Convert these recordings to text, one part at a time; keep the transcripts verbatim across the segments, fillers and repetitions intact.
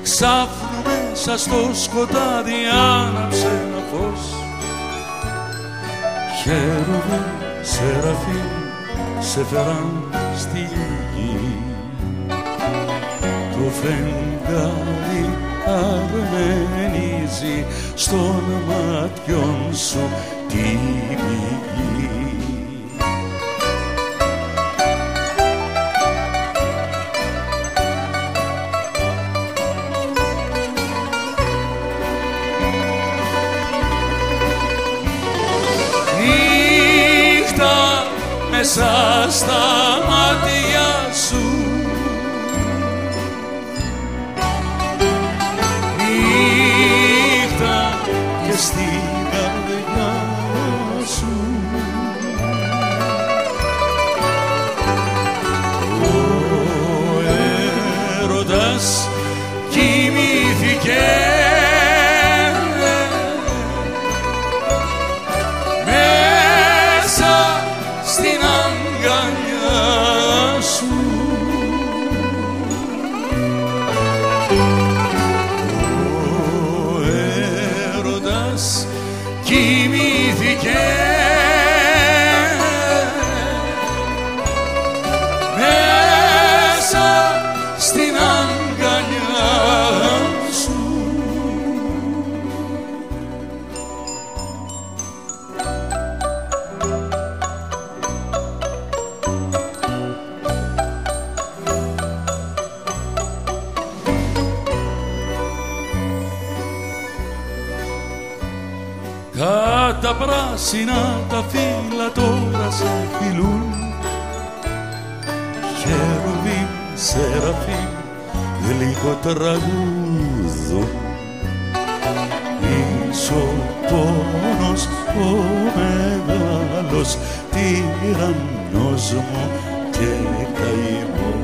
Ξάφνου μέσα στο σκοτάδι άναψε ένα φως. Χέρουβι, σεραφί, σε φέραν στη γη. Το φεγγάρι αρμενίζει στον μάτιον σου τη πηγή. Μέσα στα μάτια σου νύχτα και στην καρδιά σου ο έρωτας κοιμήθηκε στην αγκαλιά σου. Ο έρωτας κοιμήθηκε μέσα στην αγκαλιά σου. Τα πράσινα τα φύλλα τώρα σε φιλούν. Χέρουβιμ, σεραφίμ, γλυκό τραγούδο. Είσαι ο πόνος ο μεγάλος τυραννός μου και καημός.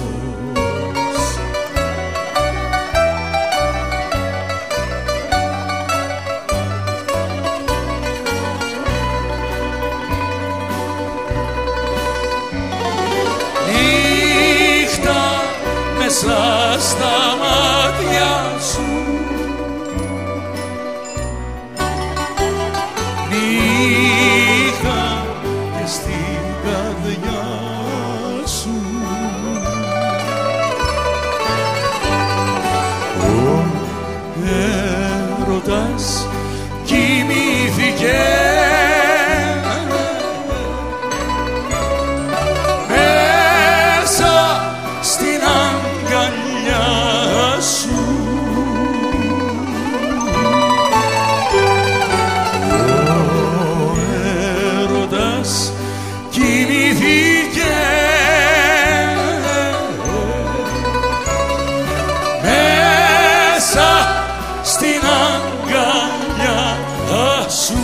Μέσα στα μάτια σου νύχτα και στην καρδιά σου ο έρωτας κοιμήθηκε στην αγκαλιά σου. Ο έρωτας κοιμήθηκε μέσα στην αγκαλιά σου.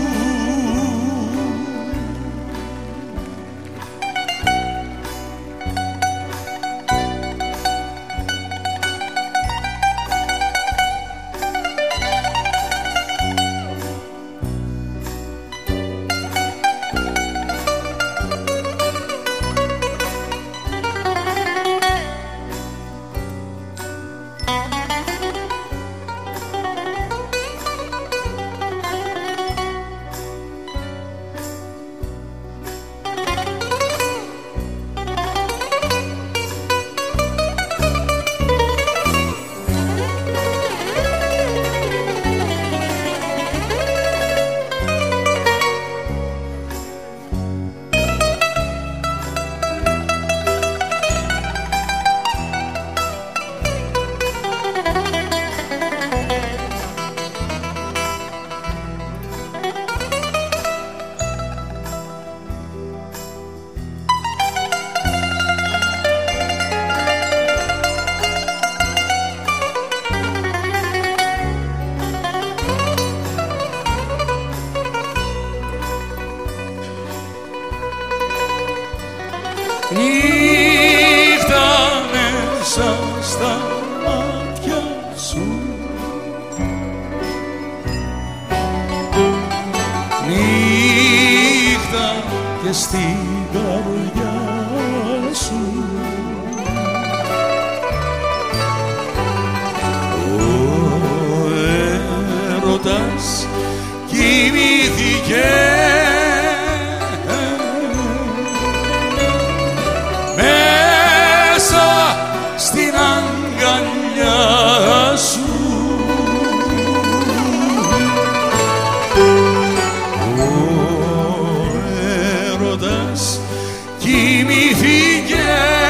Νύχτα μέσα στα μάτια σου, νύχτα και στην καρδιά σου. έρωτας κοιμήθηκε μέσα στην αγκαλιά σου. Ο έρωτας κοιμήθηκε